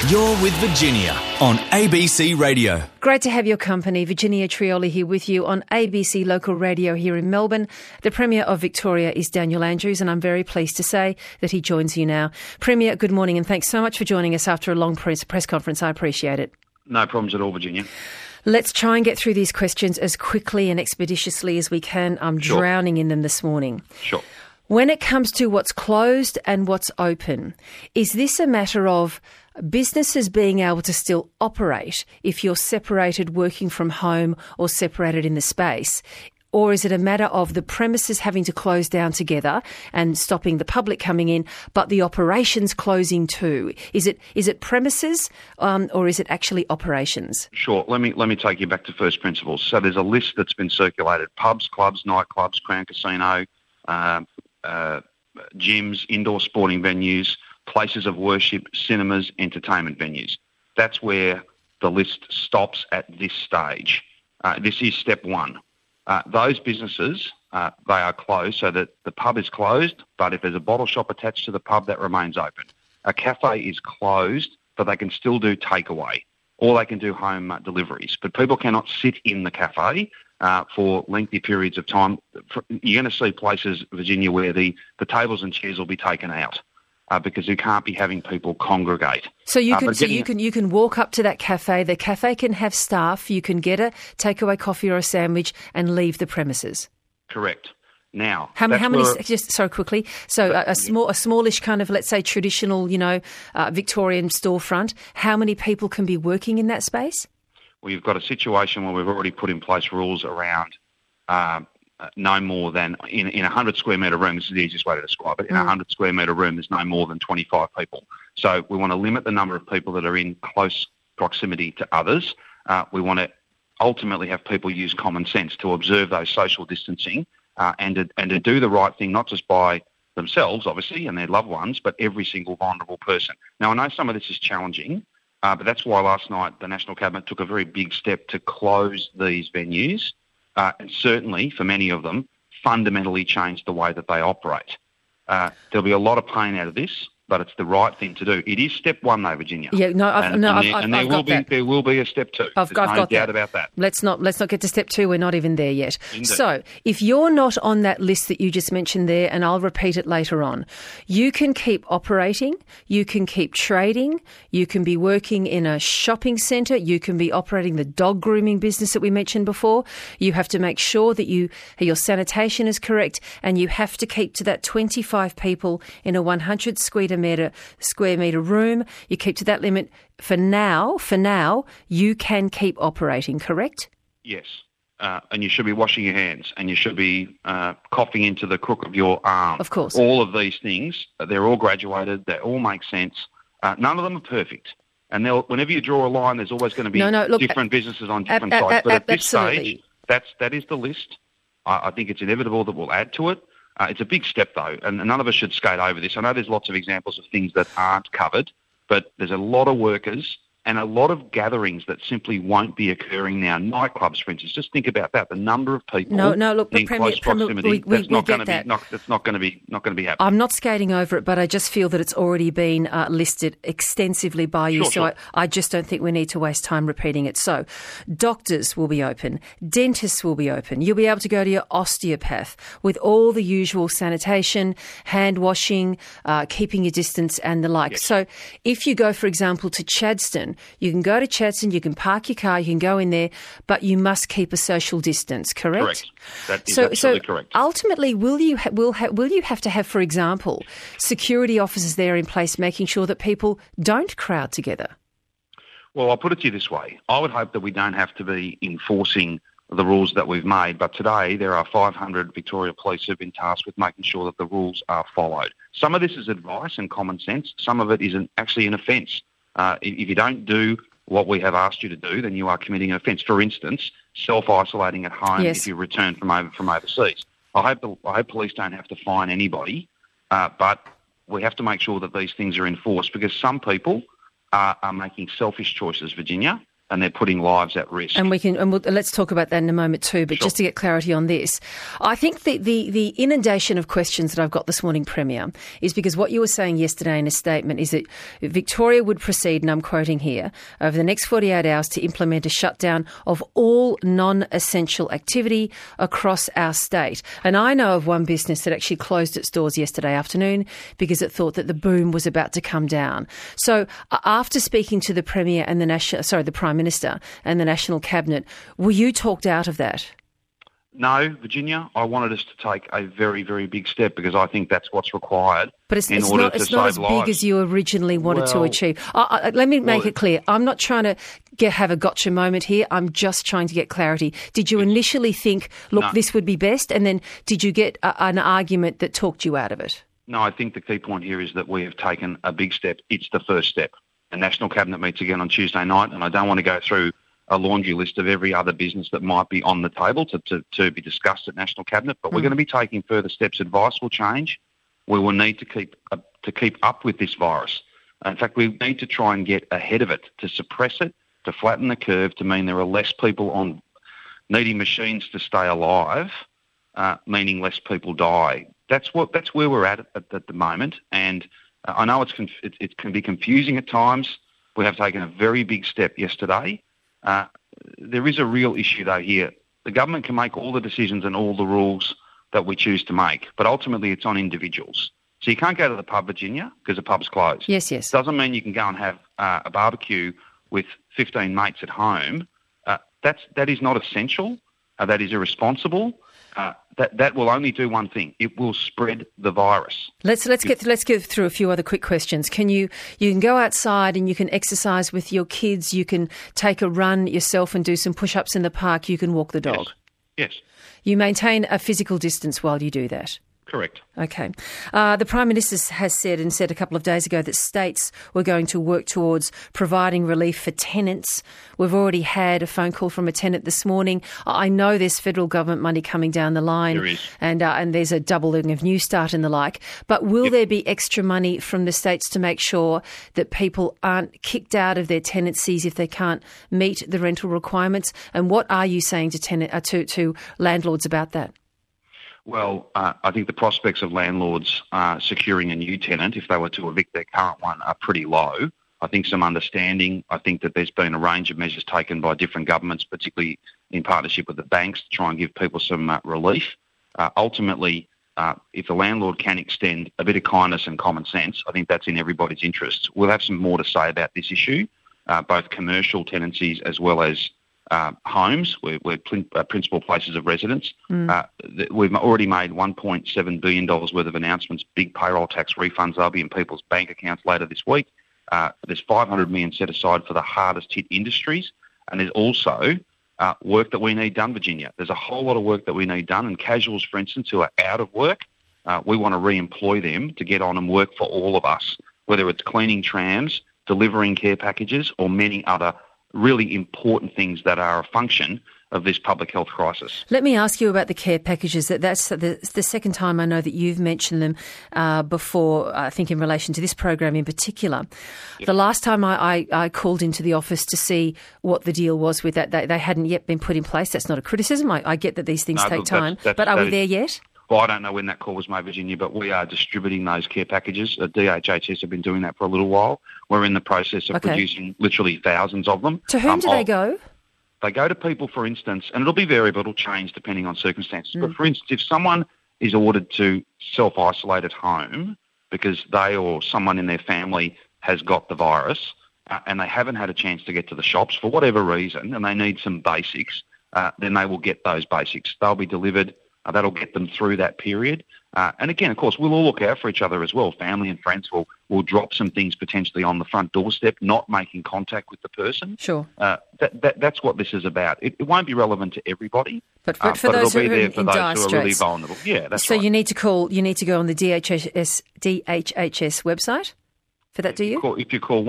You're with Virginia on ABC Radio. Great to have your company. Virginia Trioli here with you on ABC Local Radio here in Melbourne. The Premier of Victoria is Daniel Andrews, and I'm very pleased to say that he joins you now. Premier, good morning, and thanks so much for joining us after a long press conference. I appreciate it. No problems at all, Virginia. Let's try and get through these questions as quickly and expeditiously as we can. I'm drowning in them this morning. Sure. When it comes to what's closed and what's open, is this a matter of businesses being able to still operate if you're separated working from home or separated in the space? Or is it a matter of the premises having to close down together and stopping the public coming in, but the operations closing too? Is it premises or is it actually operations? Sure. Let me take you back to first principles. So there's a list that's been circulated: pubs, clubs, nightclubs, Crown Casino, gyms, indoor sporting venues, places of worship, cinemas, entertainment venues. That's where the list stops at this stage. This is step one. Those businesses, they are closed, so that the pub is closed, but if there's a bottle shop attached to the pub, that remains open. A cafe is closed, but they can still do takeaway, or they can do home deliveries. But people cannot sit in the cafe for lengthy periods of time. You're going to see places, Virginia, where the tables and chairs will be taken out because you can't be having people congregate. So you can walk up to that cafe. The cafe can have staff. You can get a takeaway coffee or a sandwich and leave the premises. Correct. Now, how many? Just so quickly. So a smallish kind of, let's say, traditional, Victorian storefront. How many people can be working in that space? Well, you've got a situation where we've already put in place rules around no more than, in a 100 square metre room, this is the easiest way to describe it, in a 100 square metre room there's no more than 25 people. So we want to limit the number of people that are in close proximity to others. We want to ultimately have people use common sense to observe those social distancing and to do the right thing, not just by themselves, obviously, and their loved ones, but every single vulnerable person. Now, I know some of this is challenging, but that's why last night the National Cabinet took a very big step to close these venues, and certainly for many of them fundamentally change the way that they operate. There'll be a lot of pain out of this, but it's the right thing to do. It is step one, though, Virginia. Yeah, there will be a step two. I've got no doubt about that. Let's not get to step two. We're not even there yet. Indeed. So if you're not on that list that you just mentioned there, and I'll repeat it later on, you can keep operating, you can keep trading, you can be working in a shopping centre, you can be operating the dog grooming business that we mentioned before. You have to make sure that your sanitation is correct, and you have to keep to that 25 people in a 100 square metre room. You keep to that limit. For now, you can keep operating, correct? Yes. And you should be washing your hands, and you should be coughing into the crook of your arm. Of course. All of these things, they're all graduated. They all make sense. None of them are perfect. And whenever you draw a line, there's always going to be different businesses on different sites. But at this stage, that is the list. I think it's inevitable that we'll add to it. It's a big step, though, and none of us should skate over this. I know there's lots of examples of things that aren't covered, but there's a lot of workers and a lot of gatherings that simply won't be occurring now. Nightclubs, for instance, just think about that. The number of people in close proximity, that's not going to be happening. I'm not skating over it, but I just feel that it's already been listed extensively by you, I just don't think we need to waste time repeating it. So doctors will be open, dentists will be open, you'll be able to go to your osteopath with all the usual sanitation, hand washing, keeping your distance and the like. Yes. So if you go, for example, to Chadstone, you can go to Chadstone, you can park your car, you can go in there, but you must keep a social distance, correct? Correct. That is absolutely correct. Ultimately, will you have to have, for example, security officers there in place making sure that people don't crowd together? Well, I'll put it to you this way. I would hope that we don't have to be enforcing the rules that we've made, but today there are 500 Victoria Police who've been tasked with making sure that the rules are followed. Some of this is advice and common sense. Some of it is actually an offence. If you don't do what we have asked you to do, then you are committing an offence. For instance, self-isolating at home if you return from overseas. I hope police don't have to fine anybody, but we have to make sure that these things are enforced because some people are making selfish choices, Virginia, and they're putting lives at risk. And let's talk about that in a moment too. But Sure. Just to get clarity on this, I think the inundation of questions that I've got this morning, Premier, is because what you were saying yesterday in a statement is that Victoria would proceed, and I'm quoting here, over the next 48 hours to implement a shutdown of all non-essential activity across our state. And I know of one business that actually closed its doors yesterday afternoon because it thought that the boom was about to come down. So after speaking to the Premier and the Prime Minister and the National Cabinet, were you talked out of that? No, Virginia, I wanted us to take a very, very big step because I think that's what's required in order to save lives. It's not as big as you originally wanted to achieve. Let me make it clear. I'm not trying to have a gotcha moment here. I'm just trying to get clarity. Did you initially think, look, this would be best, and then did you get an argument that talked you out of it? No, I think the key point here is that we have taken a big step. It's the first step. The National Cabinet meets again on Tuesday night, and I don't want to go through a laundry list of every other business that might be on the table to be discussed at National Cabinet, but we're going to be taking further steps. Advice will change. We will need to keep up with this virus. In fact, we need to try and get ahead of it, to suppress it, to flatten the curve, to mean there are less people on needing machines to stay alive, meaning less people die. That's where we're at the moment, and I know it can be confusing at times. We have taken a very big step yesterday. There is a real issue, though, here. The government can make all the decisions and all the rules that we choose to make, but ultimately it's on individuals. So you can't go to the pub, Virginia, because the pub's closed. Yes. Doesn't mean you can go and have a barbecue with 15 mates at home. That is not essential. That is irresponsible. That will only do one thing. It will spread the virus. Let's get through a few other quick questions. You can go outside and you can exercise with your kids. You can take a run yourself and do some push-ups in the park. You can walk the dog. Yes. You maintain a physical distance while you do that. Correct. Okay. The Prime Minister has said a couple of days ago that states were going to work towards providing relief for tenants. We've already had a phone call from a tenant this morning. I know there's federal government money coming down the line. There is. And there's a doubling of New Start and the like. But will there be extra money from the states to make sure that people aren't kicked out of their tenancies if they can't meet the rental requirements? And what are you saying to landlords about that? Well, I think the prospects of landlords securing a new tenant, if they were to evict their current one, are pretty low. I think some understanding. I think that there's been a range of measures taken by different governments, particularly in partnership with the banks, to try and give people some relief. Ultimately, if the landlord can extend a bit of kindness and common sense, I think that's in everybody's interests. We'll have some more to say about this issue, both commercial tenancies as well as homes, we're principal places of residence. We've already made $1.7 billion worth of announcements, big payroll tax refunds. They'll be in people's bank accounts later this week. There's $500 million set aside for the hardest hit industries. And there's also work that we need done, Virginia. There's a whole lot of work that we need done. And casuals, for instance, who are out of work, we want to re-employ them to get on and work for all of us, whether it's cleaning trams, delivering care packages, or many other really important things that are a function of this public health crisis. Let me ask you about the care packages. That's the second time I know that you've mentioned them before, I think in relation to this program in particular. Yep. The last time I called into the office to see what the deal was with that, they hadn't yet been put in place. That's not a criticism. I get that these things take time. But are we there yet? Well, I don't know when that call was made, Virginia, but we are distributing those care packages. DHHS have been doing that for a little while. We're in the process of producing literally thousands of them. To whom do they go? They go to people, for instance, and it'll be variable, it'll change depending on circumstances. But for instance, if someone is ordered to self-isolate at home because they or someone in their family has got the virus and they haven't had a chance to get to the shops for whatever reason and they need some basics, then they will get those basics. They'll be delivered. That'll get them through that period. And again, of course, we'll all look out for each other as well. Family and friends will drop some things potentially on the front doorstep, not making contact with the person. Sure. That's what this is about. It won't be relevant to everybody, but for those who are in dire those who are really vulnerable. Yeah, that's so right. You need to go on the DHHS website for that, do you? If you call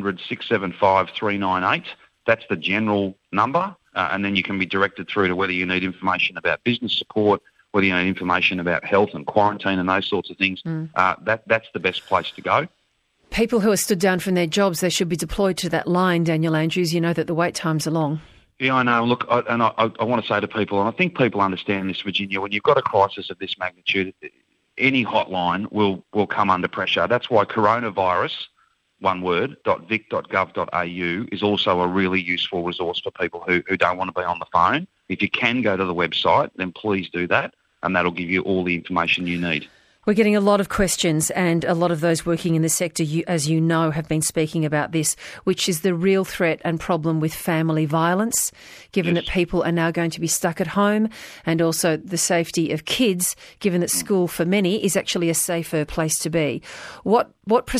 1-800-675-398, that's the general number. And then you can be directed through to whether you need information about business support, whether you need information about health and quarantine and those sorts of things. That's the best place to go. People who are stood down from their jobs, they should be deployed to that line, Daniel Andrews. You know that the wait times are long. Yeah, I know. Look, I want to say to people, and I think people understand this, Virginia, when you've got a crisis of this magnitude, any hotline will come under pressure. That's why coronavirus, one word, .vic.gov.au is also a really useful resource for people who don't want to be on the phone. If you can go to the website, then please do that, and that'll give you all the information you need. We're getting a lot of questions, and a lot of those working in the sector, as you know, have been speaking about this, which is the real threat and problem with family violence, given that people are now going to be stuck at home, and also the safety of kids, given that school for many is actually a safer place to be. What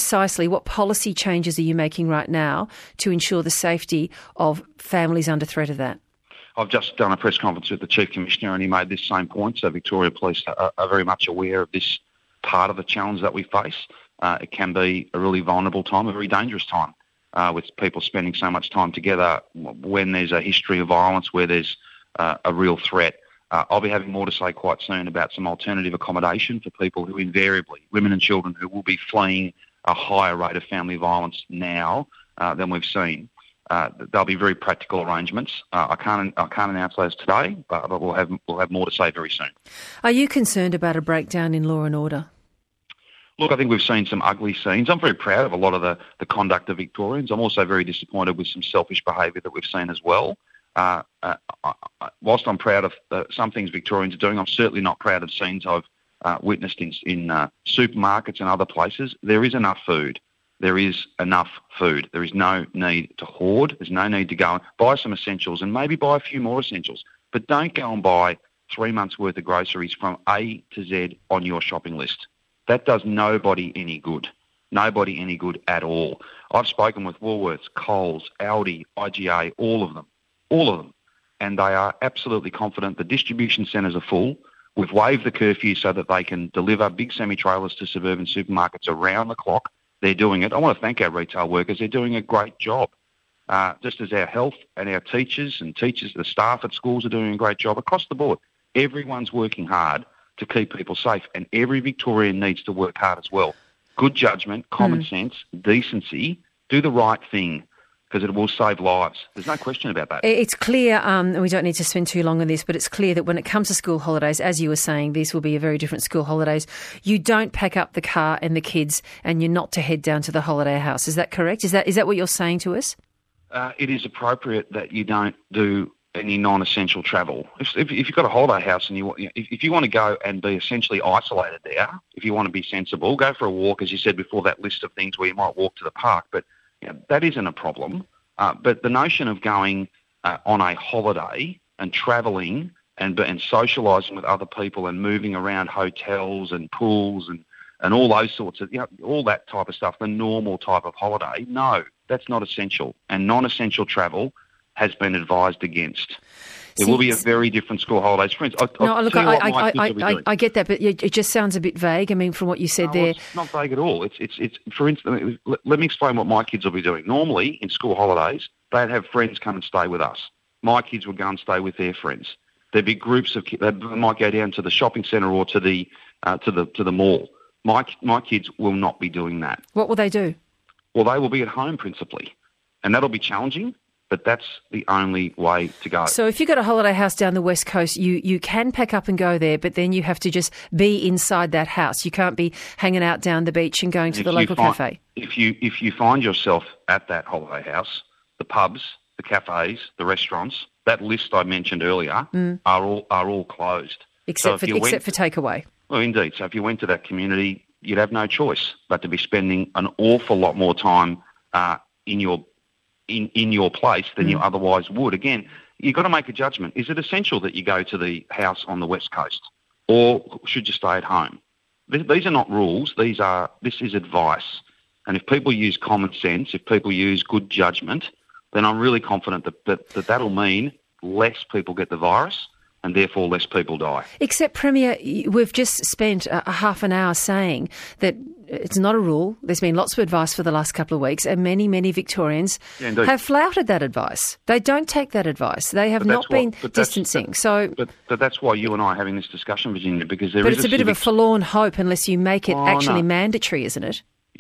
policy changes are you making right now to ensure the safety of families under threat of that? I've just done a press conference with the Chief Commissioner, and he made this same point. So Victoria Police are very much aware of this part of the challenge that we face. It can be a really vulnerable time, a very dangerous time, with people spending so much time together when there's a history of violence, where there's a real threat. I'll be having more to say quite soon about some alternative accommodation for people who invariably, women and children who will be fleeing a higher rate of family violence now than we've seen. There'll be very practical arrangements. I can't announce those today, but we'll have more to say very soon. Are you concerned about a breakdown in law and order? Look, I think we've seen some ugly scenes. I'm very proud of a lot of the conduct of Victorians. I'm also very disappointed with some selfish behaviour that we've seen as well. Whilst I'm proud of some things Victorians are doing, I'm certainly not proud of scenes I've witnessed in supermarkets and other places. There is enough food. There is enough food. There is no need to hoard. There's no need to go and buy some essentials and maybe buy a few more essentials. But don't go and buy 3 months' worth of groceries from A to Z on your shopping list. That does nobody any good. Nobody any good at all. I've spoken with Woolworths, Coles, Aldi, IGA, all of them. And they are absolutely confident the distribution centres are full. We've waived the curfew so that they can deliver big semi-trailers to suburban supermarkets around the clock. They're doing it. I want to thank our retail workers. They're doing a great job. Just as our health and our teachers, the staff at schools are doing a great job across the board. Everyone's working hard to keep people safe, and every Victorian needs to work hard as well. Good judgment, common sense, decency, do the right thing, because it will save lives. There's no question about that. It's clear, and we don't need to spend too long on this, but it's clear that when it comes to school holidays, as you were saying, these will be a very different school holidays. You don't pack up the car and the kids and you're not to head down to the holiday house. Is that correct? Is that what you're saying to us? It is appropriate that you don't do any non-essential travel. If you've got a holiday house and if you want to go and be essentially isolated there, if you want to be sensible, go for a walk, as you said before, that list of things where you might walk to the park. But that isn't a problem. But the notion of going on a holiday and travelling and socialising with other people and moving around hotels and pools and all those sorts of, all that type of stuff, the normal type of holiday, no, that's not essential. And non-essential travel has been advised against. There will be a very different school holidays. For instance, I get that, but it just sounds a bit vague. I mean, from what you said there. It's not vague at all. It's for instance, let me explain what my kids will be doing. Normally, in school holidays, they'd have friends come and stay with us. My kids would go and stay with their friends. There'd be groups of kids. They might go down to the shopping centre or to the mall. My kids will not be doing that. What will they do? Well, they will be at home principally, and that'll be challenging. But that's the only way to go. So if you've got a holiday house down the West Coast, you can pack up and go there, but then you have to just be inside that house. You can't be hanging out down the beach and going to the local cafe. If you find yourself at that holiday house, the pubs, the cafes, the restaurants, that list I mentioned earlier are all closed. Except for takeaway. Well, indeed. So if you went to that community, you'd have no choice but to be spending an awful lot more time in your place than you otherwise would. Again, you've got to make a judgment. Is it essential that you go to the house on the West Coast, or should you stay at home? These are not rules. This is advice. And if people use common sense, if people use good judgment, then I'm really confident that'll mean less people get the virus and therefore less people die. Except, Premier, we've just spent a half an hour saying that it's not a rule. There's been lots of advice for the last couple of weeks, and many, many Victorians have flouted that advice. They don't take that advice. They have not been distancing. But that's why you and I are having this discussion, Virginia, because it's a bit of a forlorn hope unless you make it mandatory, isn't it?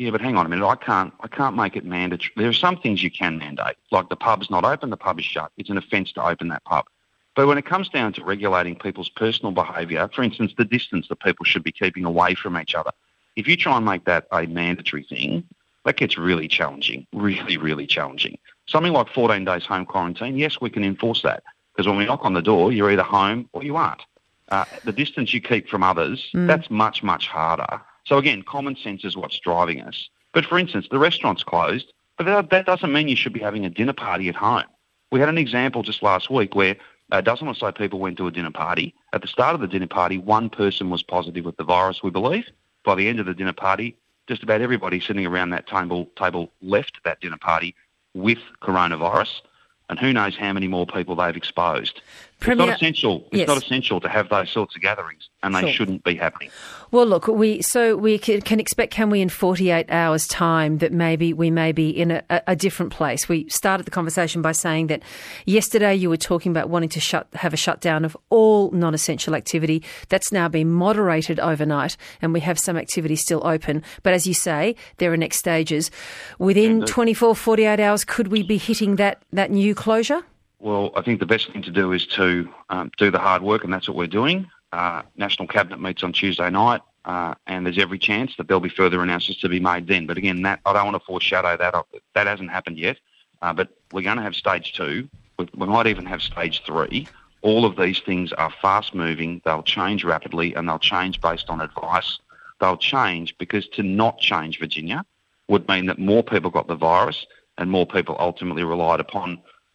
Yeah, but hang on a minute. I can't make it mandatory. There are some things you can mandate, like the pub's not open, the pub is shut. It's an offence to open that pub. But when it comes down to regulating people's personal behaviour, for instance, the distance that people should be keeping away from each other, if you try and make that a mandatory thing, that gets really challenging, really, really challenging. Something like 14 days home quarantine, yes, we can enforce that, because when we knock on the door, you're either home or you aren't. The distance you keep from others, that's much, much harder. So again, common sense is what's driving us. But for instance, the restaurant's closed, but that doesn't mean you should be having a dinner party at home. We had an example just last week where a dozen or so people went to a dinner party. At the start of the dinner party, one person was positive with the virus, we believe. By the end of the dinner party, just about everybody sitting around that table left that dinner party with coronavirus, and who knows how many more people they've exposed. Premier, it's not essential. It's not essential to have those sorts of gatherings, and they shouldn't be happening. Well, look, we can expect, can we, in 48 hours' time, that maybe we may be in a different place? We started the conversation by saying that yesterday you were talking about wanting to have a shutdown of all non-essential activity. That's now been moderated overnight, and we have some activity still open. But as you say, there are next stages. Within 24, 48 hours, could we be hitting that new closure? Well, I think the best thing to do is to do the hard work, and that's what we're doing. National Cabinet meets on Tuesday night, and there's every chance that there'll be further announcements to be made then. But again, I don't want to foreshadow that. That hasn't happened yet. But we're going to have stage 2. We might even have stage 3. All of these things are fast-moving. They'll change rapidly, and they'll change based on advice. They'll change because to not change, Virginia, would mean that more people got the virus and more people ultimately relied upon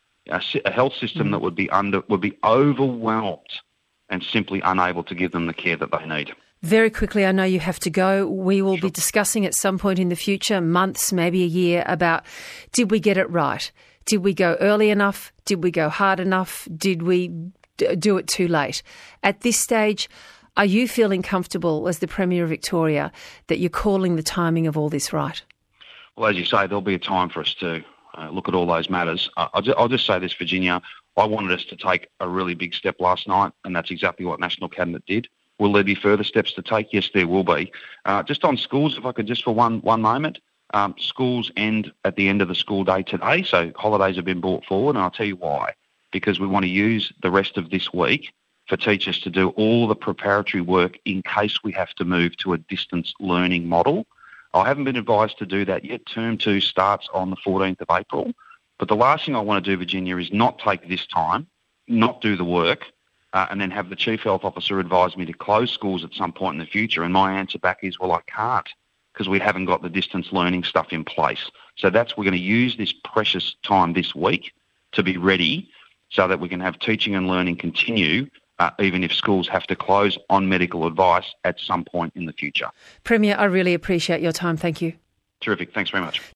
a health system that would be overwhelmed and simply unable to give them the care that they need. Very quickly, I know you have to go. We will be discussing at some point in the future, months, maybe a year, about did we get it right? Did we go early enough? Did we go hard enough? Did we do it too late? At this stage, are you feeling comfortable as the Premier of Victoria that you're calling the timing of all this right? Well, as you say, there'll be a time for us to look at all those matters. I'll just say this, Virginia. I wanted us to take a really big step last night, and that's exactly what National Cabinet did. Will there be further steps to take? Yes, there will be. Just on schools, if I could just for one moment, schools end at the end of the school day today, so holidays have been brought forward, and I'll tell you why. Because we want to use the rest of this week for teachers to do all the preparatory work in case we have to move to a distance learning model. I haven't been advised to do that yet. Term 2 starts on the 14th of April. But the last thing I want to do, Virginia, is not take this time, not do the work, and then have the Chief Health Officer advise me to close schools at some point in the future. And my answer back is, well, I can't, because we haven't got the distance learning stuff in place. So we're going to use this precious time this week to be ready so that we can have teaching and learning continue, even if schools have to close on medical advice at some point in the future. Premier, I really appreciate your time. Thank you. Terrific. Thanks very much.